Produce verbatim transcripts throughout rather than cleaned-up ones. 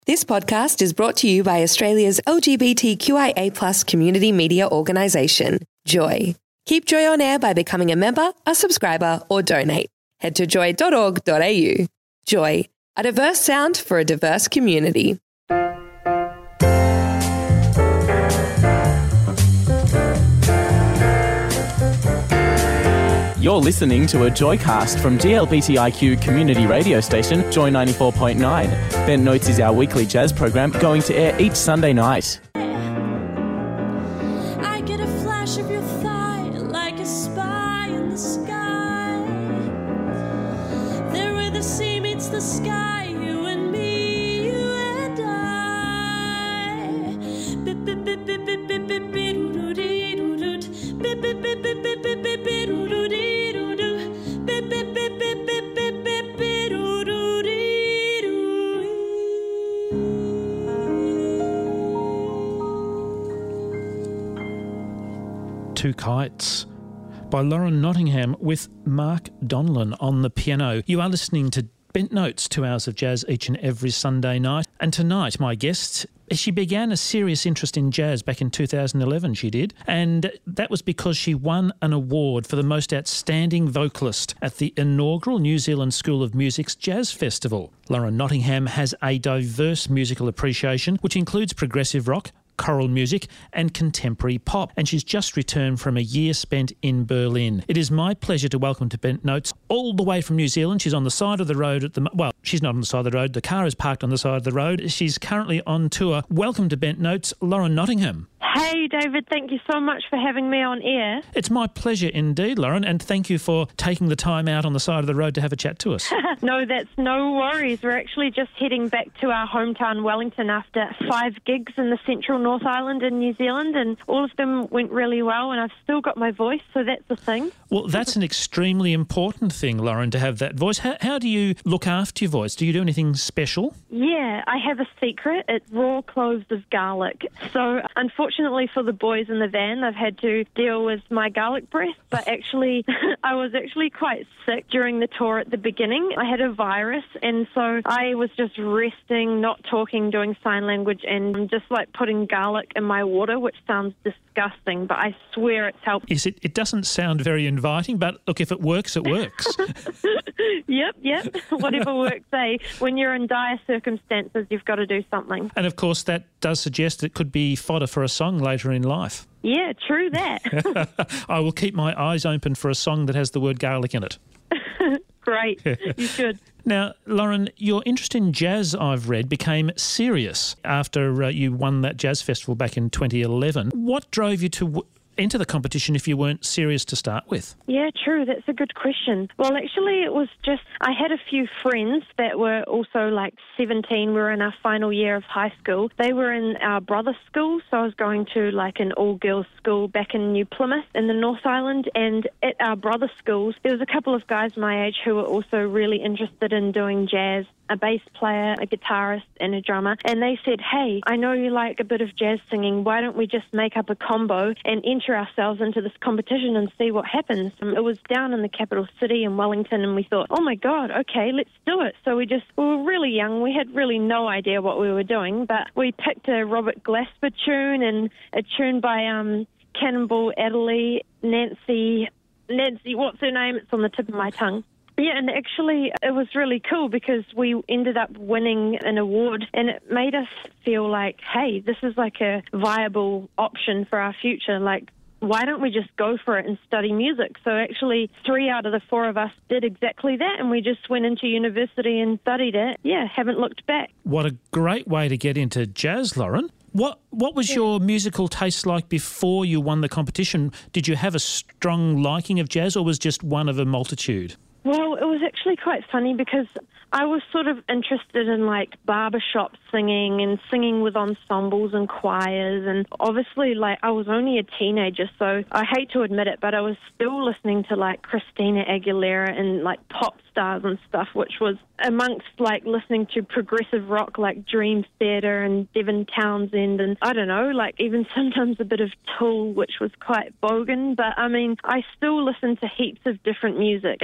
This podcast is brought to you by Australia's L G B T Q I A plus community media organisation, Joy. Keep Joy on air by becoming a member, a subscriber or donate. Head to joy dot org dot a u. Joy, a diverse sound for a diverse community. You're listening to a Joycast from G L B T I Q community radio station, Joy ninety-four point nine. Bent Notes is our weekly jazz program going to air each Sunday night. I get a flash of your thigh like a spy in the sky. There where the sea meets the sky, you and me, you and I. Bip bip bip bip bip bip bip bip doo doo doo doo. Bip bip bip bip bip bip bip bip doo doo doo. Two Kites by Lauren Nottingham with Mark Donlan on the piano. You are listening to Bent Notes, two hours of jazz each and every Sunday night. And tonight, my guest, she began a serious interest in jazz back in two thousand eleven, she did. And that was because she won an award for the most outstanding vocalist at the inaugural New Zealand School of Music's Jazz Festival. Lauren Nottingham has a diverse musical appreciation, which includes progressive rock, choral music and contemporary pop, and she's just returned from a year spent in Berlin. It is my pleasure to welcome to Bent Notes all the way from New Zealand. She's on the side of the road at the well, she's not on the side of the road. The car is parked on the side of the road. She's currently on tour. Welcome to Bent Notes, Lauren Nottingham. Hey, David, thank you so much for having me on air. It's my pleasure indeed, Lauren, and thank you for taking the time out on the side of the road to have a chat to us. No, that's no worries. We're actually just heading back to our hometown, Wellington, after five gigs in the central North Island in New Zealand, and all of them went really well, and I've still got my voice, so that's the thing. Well, that's an extremely important thing, Lauren, to have that voice. How, how do you look after your voice? Do you do anything special? Yeah, I have a secret. It's raw cloves of garlic. So, unfortunately for the boys in the van, I've had to deal with my garlic breath, but actually, I was actually quite sick during the tour at the beginning. I had a virus, and so I was just resting, not talking, doing sign language, and just like putting garlic in my water, which sounds disgusting, but I swear it's helped. Yes, it, it doesn't sound very inviting, but look, if it works, it works. Yep, yep. Whatever works, eh? When you're in dire circumstances, you've got to do something. And of course, that does suggest it could be fodder for a song later in life. Yeah, true that. I will keep my eyes open for a song that has the word garlic in it. Great, you should. Now, Lauren, your interest in jazz, I've read, became serious after uh, you won that jazz festival back in twenty eleven. What drove you to w- enter the competition if you weren't serious to start with? Yeah, true. That's a good question. Well, actually, it was just, I had a few friends that were also like seventeen. We were in our final year of high school. They were in our brother school, so I was going to like an all-girls school back in New Plymouth in the North Island. And at our brother schools, there was a couple of guys my age who were also really interested in doing jazz. A bass player, a guitarist, and a drummer. And they said, hey, I know you like a bit of jazz singing. Why don't we just make up a combo and enter ourselves into this competition and see what happens? Um, it was down in the capital city in Wellington, and we thought, oh my God, okay, let's do it. So we just, we were really young. We had really no idea what we were doing, but we picked a Robert Glasper tune and a tune by um, Cannonball Adderley, Nancy, Nancy, what's her name? It's on the tip of my tongue. Yeah, and actually it was really cool because we ended up winning an award, and it made us feel like, hey, this is like a viable option for our future. Like, why don't we just go for it and study music? So actually three out of the four of us did exactly that, and we just went into university and studied it. Yeah, haven't looked back. What a great way to get into jazz, Lauren. What what was yeah. your musical taste like before you won the competition? Did you have a strong liking of jazz, or was just one of a multitude? Well, it was actually quite funny because I was sort of interested in like barbershop singing and singing with ensembles and choirs, and obviously like I was only a teenager, so I hate to admit it, but I was still listening to like Christina Aguilera and like pop stars and stuff, which was amongst like listening to progressive rock like Dream Theater and Devin Townsend, and I don't know, like even sometimes a bit of Tool, which was quite bogan. But I mean, I still listened to heaps of different music, and I was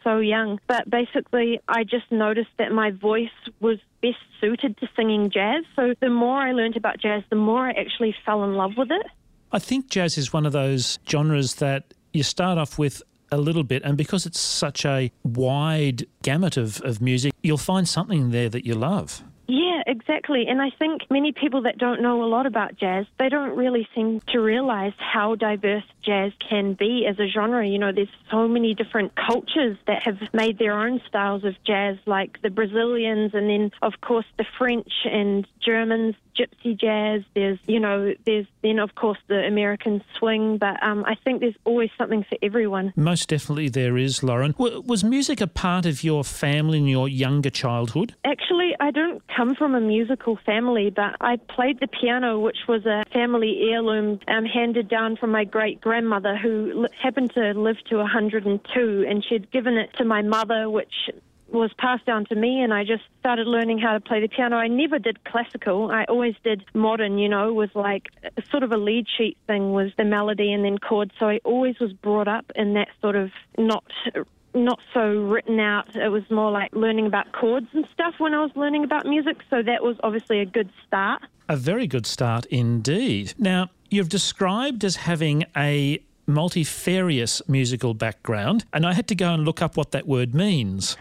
so young. But basically, I just noticed that my voice was best suited to singing jazz. So the more I learned about jazz, the more I actually fell in love with it. I think jazz is one of those genres that you start off with a little bit, and because it's such a wide gamut of, of music, you'll find something there that you love. Yeah, exactly. And I think many people that don't know a lot about jazz, they don't really seem to realise how diverse jazz can be as a genre. You know, there's so many different cultures that have made their own styles of jazz, like the Brazilians and then, of course, the French and Germans, gypsy jazz. There's, you know, there's then, of course, the American swing. But um, I think there's always something for everyone. Most definitely there is, Lauren. W- was music a part of your family in your younger childhood? Actually, I don't come from a musical family, but I played the piano, which was a family heirloom um, handed down from my great-grandmother, who li- happened to live to one hundred two, and she'd given it to my mother, which was passed down to me, and I just started learning how to play the piano. I never did classical. I always did modern, you know, with like a, sort of a lead sheet thing was the melody and then chords. So I always was brought up in that sort of not... not so written out. It was more like learning about chords and stuff when I was learning about music, so that was obviously a good start. A very good start indeed. Now, you've described as having a multifarious musical background, and I had to go and look up what that word means.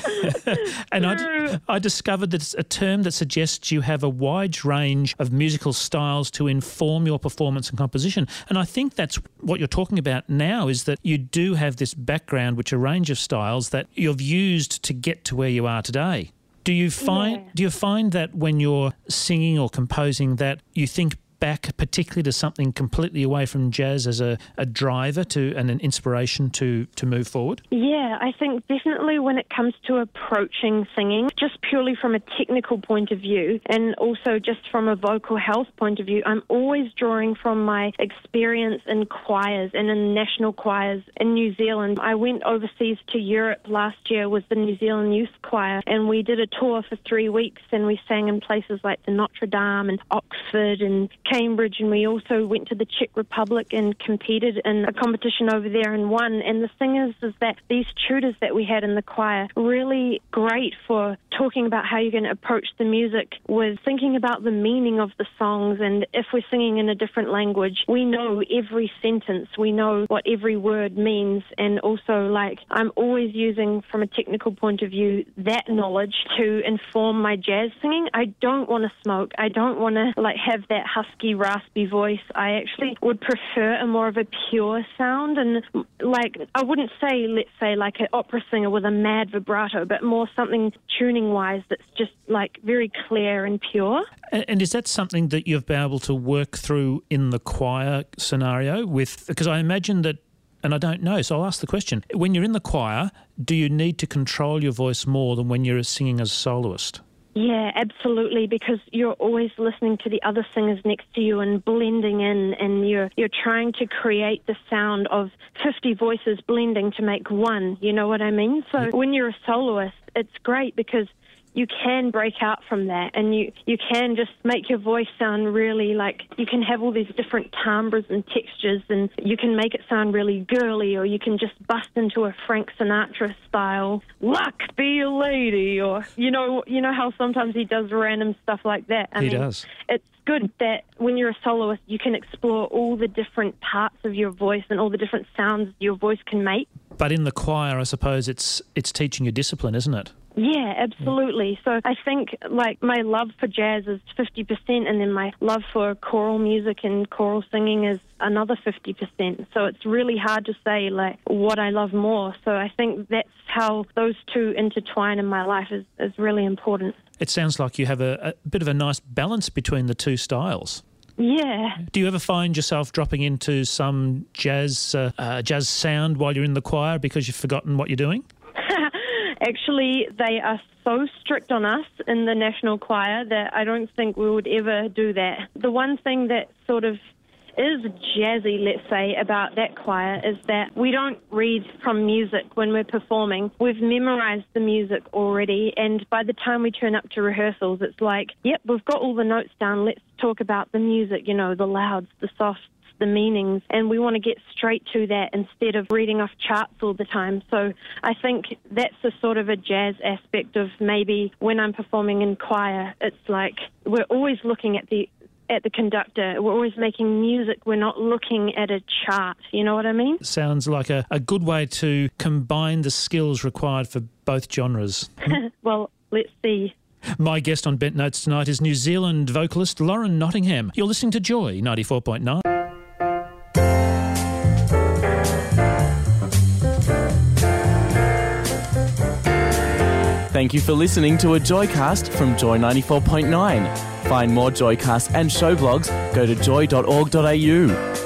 And I, I discovered that it's a term that suggests you have a wide range of musical styles to inform your performance and composition. And I think that's what you're talking about now, is that you do have this background, which a range of styles that you've used to get to where you are today. Do you find Yeah. do you find that when you're singing or composing that you think back particularly to something completely away from jazz as a, a driver to and an inspiration to, to move forward? Yeah, I think definitely when it comes to approaching singing, just purely from a technical point of view and also just from a vocal health point of view, I'm always drawing from my experience in choirs and in national choirs in New Zealand. I went overseas to Europe last year with the New Zealand Youth Choir, and we did a tour for three weeks and we sang in places like the Notre Dame and Oxford and Cambridge, and we also went to the Czech Republic and competed in a competition over there and won. And the thing is, is that these tutors that we had in the choir, really great for talking about how you're going to approach the music, was thinking about the meaning of the songs. And if we're singing in a different language, we know every sentence, we know what every word means. And also, like, I'm always using, from a technical point of view, that knowledge to inform my jazz singing. I don't want to smoke. I don't want to, like, have that husky, raspy voice. I actually would prefer a more of a pure sound, and like I wouldn't say, let's say, like an opera singer with a mad vibrato, but more something tuning wise that's just like very clear and pure. And, and is that something that you've been able to work through in the choir scenario with, because I imagine that, and I don't know, so I'll ask the question, when you're in the choir, do you need to control your voice more than when you're singing as a soloist? Yeah, absolutely, because you're always listening to the other singers next to you and blending in, and you're you're trying to create the sound of fifty voices blending to make one, you know what I mean? So Yeah. when you're a soloist, it's great because you can break out from that, and you, you can just make your voice sound really like, you can have all these different timbres and textures, and you can make it sound really girly, or you can just bust into a Frank Sinatra style, luck be a lady, or, you know, you know how sometimes he does random stuff like that. I He mean, does. It's good that when you're a soloist, you can explore all the different parts of your voice and all the different sounds your voice can make. But in the choir, I suppose it's it's teaching you discipline, isn't it? Yeah, absolutely. So I think, like, my love for jazz is fifty percent, and then my love for choral music and choral singing is another fifty percent. So it's really hard to say, like, what I love more. So I think that's how those two intertwine in my life is, is really important. It sounds like you have a, a bit of a nice balance between the two styles. Yeah. Do you ever find yourself dropping into some jazz uh, uh, jazz sound while you're in the choir because you've forgotten what you're doing? Actually, they are so strict on us in the National Choir that I don't think we would ever do that. The one thing that sort of is jazzy, let's say, about that choir is that we don't read from music when we're performing. We've memorised the music already, and by the time we turn up to rehearsals, it's like, yep, we've got all the notes down, let's talk about the music, you know, the louds, the softs, the meanings, and we want to get straight to that instead of reading off charts all the time. So I think that's a sort of a jazz aspect of maybe when I'm performing in choir, it's like we're always looking at the at the conductor. We're always making music. We're not looking at a chart. You know what I mean? Sounds like a, a good way to combine the skills required for both genres. Well, let's see. My guest on Bent Notes tonight is New Zealand vocalist Lauren Nottingham. You're listening to Joy ninety-four point nine. Thank you for listening to a Joycast from Joy ninety-four point nine. Find more Joycasts and show blogs, go to joy dot org dot a u.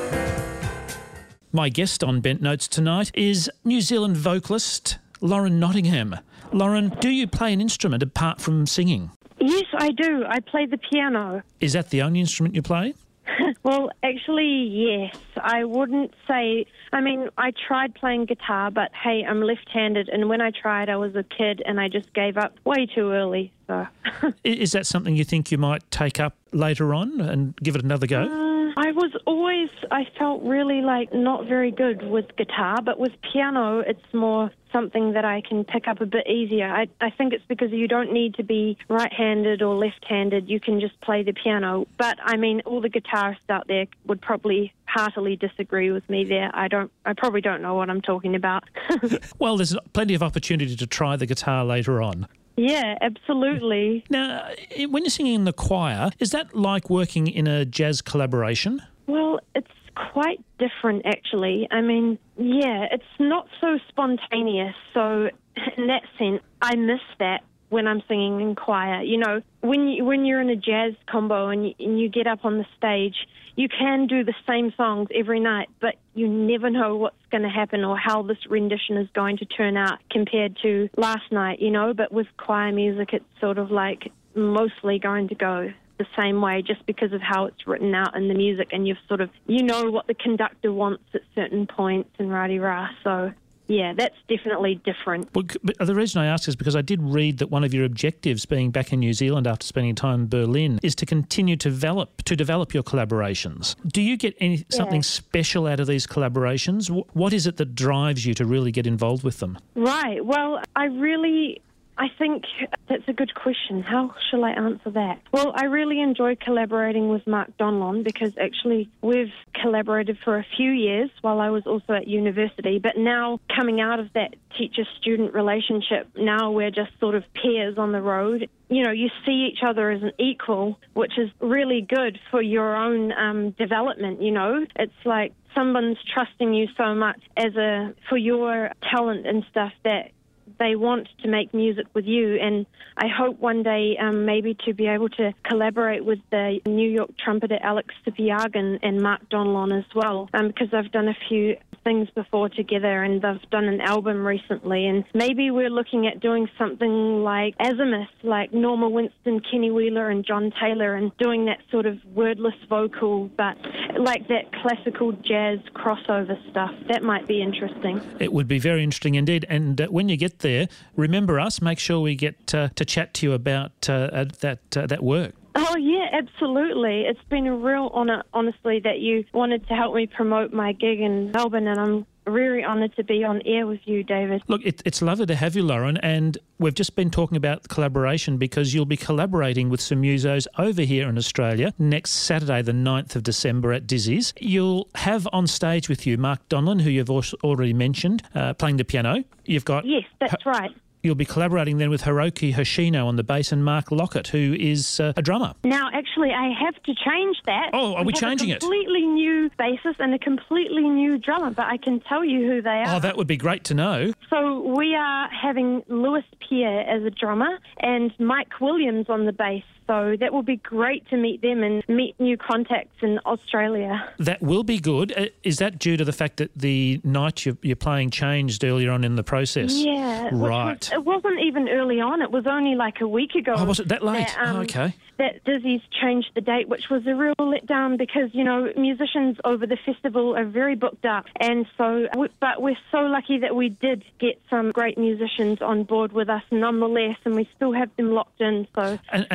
My guest on Bent Notes tonight is New Zealand vocalist Lauren Nottingham. Lauren, do you play an instrument apart from singing? Yes, I do. I play the piano. Is that the only instrument you play? Well, actually, yes. I wouldn't say... I mean, I tried playing guitar, but hey, I'm left-handed, and when I tried, I was a kid, and I just gave up way too early, so... I- Is that something you think you might take up later on and give it another go? Uh, I was always... I felt really, like, not very good with guitar, but with piano, it's more something that I can pick up a bit easier. I, I think it's because you don't need to be right-handed or left-handed. You can just play the piano. But, I mean, all the guitarists out there would probably heartily disagree with me there. I don't. I probably don't know what I'm talking about. Well, there's plenty of opportunity to try the guitar later on. Yeah, absolutely. Now, i- when you're singing in the choir, is that like working in a jazz collaboration? Well, it's quite different, actually. I mean, yeah, it's not so spontaneous. So, in that sense, I miss that when I'm singing in choir. You know, when you, when you're in a jazz combo and you, and you get up on the stage, you can do the same songs every night, but you never know what's going to happen or how this rendition is going to turn out compared to last night, you know. But with choir music, it's sort of like mostly going to go the same way just because of how it's written out in the music, and you've sort of, you know what the conductor wants at certain points and rah-de-rah. So, yeah, that's definitely different. Well, c- but the reason I ask is because I did read that one of your objectives, being back in New Zealand after spending time in Berlin, is to continue to develop to develop your collaborations. Do you get any something special out of these collaborations? Wh- What is it that drives you to really get involved with them? Right. Well, I really... I think that's a good question. How shall I answer that? Well, I really enjoy collaborating with Mark Donlon because actually we've collaborated for a few years while I was also at university. But now coming out of that teacher-student relationship, now we're just sort of peers on the road. You know, you see each other as an equal, which is really good for your own um, development, you know. It's like someone's trusting you so much as a for your talent and stuff that they want to make music with you, and I hope one day um, maybe to be able to collaborate with the New York trumpeter Alex Sipiagin and Mark Donlon as well, um, because I've done a few things before together and they've done an album recently, and maybe we're looking at doing something like Azimuth, like Norma Winston, Kenny Wheeler and John Taylor, and doing that sort of wordless vocal, but like that classical jazz crossover stuff. That might be interesting. It would be very interesting indeed. And uh, when you get there, remember us. Make sure we get uh, to chat to you about uh, uh, that uh, that work. Oh, yeah, absolutely. It's been a real honour, honestly, that you wanted to help me promote my gig in Melbourne, and I'm very honoured to be on air with you, David. Look, it, it's lovely to have you, Lauren, and we've just been talking about collaboration because you'll be collaborating with some musos over here in Australia next Saturday, the ninth of December at Dizzy's. You'll have on stage with you Mark Donlon, who you've also already mentioned, uh, playing the piano. You've got... Yes, that's right. You'll be collaborating then with Hiroki Hoshino on the bass and Mark Lockett, who is uh, a drummer. Now, actually, I have to change that. Oh, are we have changing a it? completely new bassist and a completely new drummer, but I can tell you who they are. Oh, that would be great to know. So we are having Lewis Pierre as a drummer and Mike Williams on the bass. So that will be great to meet them and meet new contacts in Australia. That will be good. Uh, Is that due to the fact that the night you're, you're playing changed earlier on in the process? Yeah. which Right. Was, it wasn't even early on. It was only like a week ago. Oh, was it that late? That, um, oh, okay. That Dizzy's changed the date, which was a real letdown because, you know, musicians over the festival are very booked up. And so, we, but we're so lucky that we did get some great musicians on board with us nonetheless, and we still have them locked in. So And, and, that's and great.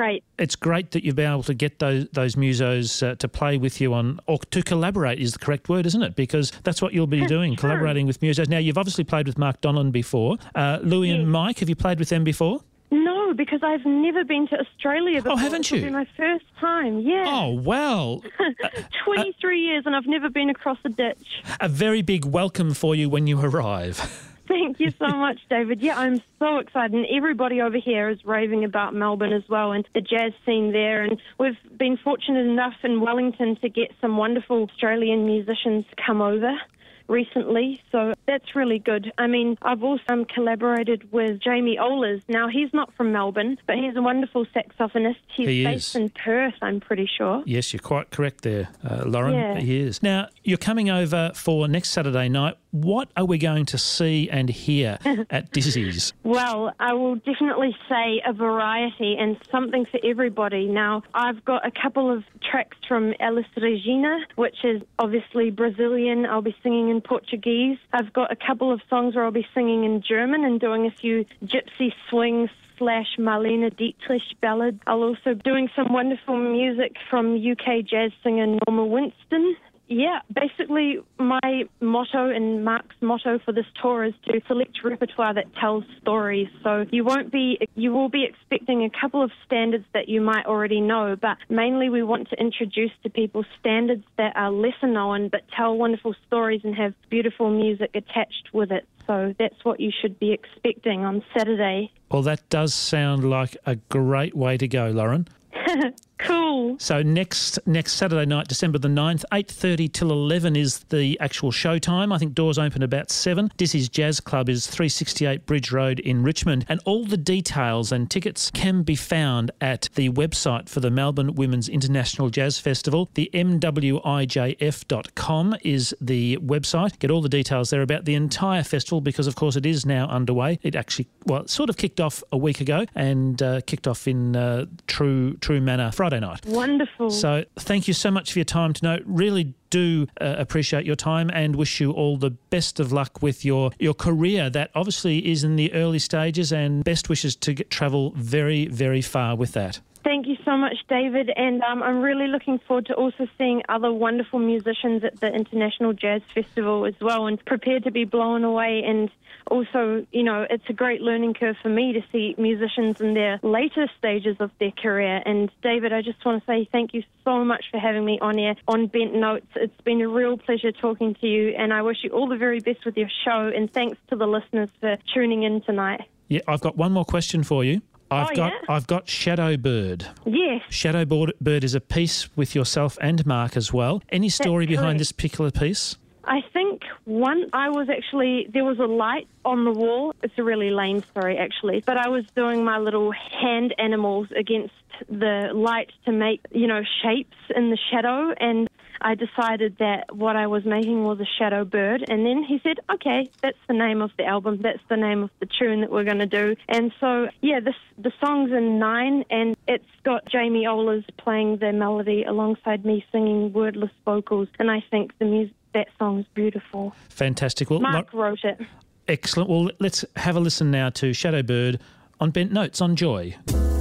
great. It's great that you've been able to get those those musos uh, to play with you on, or to collaborate is the correct word, isn't it? Because that's what you'll be doing, Sure. collaborating with musos. Now, you've obviously played with Mark Donlan before. Uh, Louis Yes. and Mike, have you played with them before? No, because I've never been to Australia before. Oh, haven't you? It'll be my first time, yeah. Oh, wow. twenty-three years and I've never been across a ditch. A very big welcome for you when you arrive. Thank you so much, David. Yeah, I'm so excited. And everybody over here is raving about Melbourne as well and the jazz scene there. And we've been fortunate enough in Wellington to get some wonderful Australian musicians come over recently, so that's really good. I mean, I've also um, collaborated with Jamie Ohlers. Now, he's not from Melbourne, but he's a wonderful saxophonist. He's He based is. in Perth, I'm pretty sure. Yes, you're quite correct there, uh, Lauren. Yeah. He is. Now, you're coming over for next Saturday night. What are we going to see and hear at Dizzy's? Well, I will definitely say a variety and something for everybody. Now, I've got a couple of tracks from Elis Regina, which is obviously Brazilian. I'll be singing in Portuguese. I've got a couple of songs where I'll be singing in German and doing a few gypsy swings slash Marlene Dietrich ballads. I'll also be doing some wonderful music from U K jazz singer Norma Winston. Yeah, basically my motto and Mark's motto for this tour is to select repertoire that tells stories. So you won't be, you will be expecting a couple of standards that you might already know, but mainly we want to introduce to people standards that are lesser known but tell wonderful stories and have beautiful music attached with it. So that's what you should be expecting on Saturday. Well, that does sound like a great way to go, Lauren. Cool. So next next Saturday night, December the ninth, eight thirty till eleven is the actual show time. I think doors open about seven. Dizzy's Jazz Club is three sixty-eight Bridge Road in Richmond. And all the details and tickets can be found at the website for the Melbourne Women's International Jazz Festival. The M W I J F dot com is the website. Get all the details there about the entire festival because, of course, it is now underway. It actually, well, it sort of kicked off a week ago and uh, kicked off in uh, true, true manner Friday night. Wonderful. So thank you so much for your time tonight. Really do uh, appreciate your time and wish you all the best of luck with your, your career that obviously is in the early stages, and best wishes to get, travel very, very far with that. Thank you so much, David, and um, I'm really looking forward to also seeing other wonderful musicians at the International Jazz Festival as well, and prepared to be blown away. And also, you know, it's a great learning curve for me to see musicians in their later stages of their career. And David, I just want to say thank you so much for having me on air on Bent Notes. It's been a real pleasure talking to you, and I wish you all the very best with your show, and thanks to the listeners for tuning in tonight. Yeah, I've got one more question for you. I've Oh, got yeah? I've got Shadow Bird. Yes. Shadow Bird Bird is a piece with yourself and Mark as well. Any story behind correct. this particular piece? I think one, I was actually, there was a light on the wall. It's a really lame story, actually. But I was doing my little hand animals against the light to make, you know, shapes in the shadow. And I decided that what I was making was a shadow bird. And then he said, okay, that's the name of the album. That's the name of the tune that we're going to do. And so, yeah, this, the song's in nine, and it's got Jamie Ohlers playing the melody alongside me singing wordless vocals. And I think the music, that song's beautiful. Fantastic. Well, Mark Lo- wrote it. excellent. Well, let's have a listen now to Shadow Bird on Bent Notes on Joy.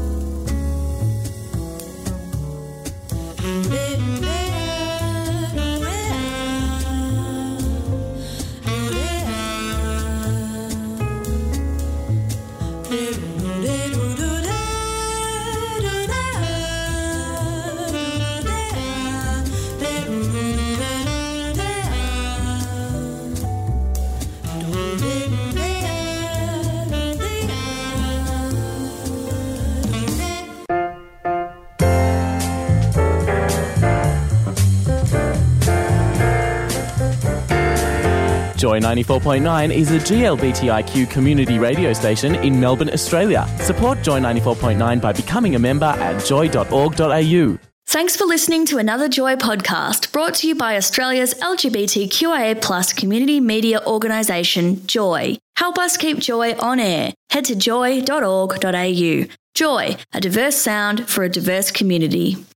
Joy ninety-four point nine is a G L B T I Q community radio station in Melbourne, Australia. Support Joy ninety-four point nine by becoming a member at joy dot org dot a u. Thanks for listening to another Joy podcast brought to you by Australia's L G B T Q I A plus community media organisation, Joy. Help us keep Joy on air. Head to joy dot org dot a u. Joy, a diverse sound for a diverse community.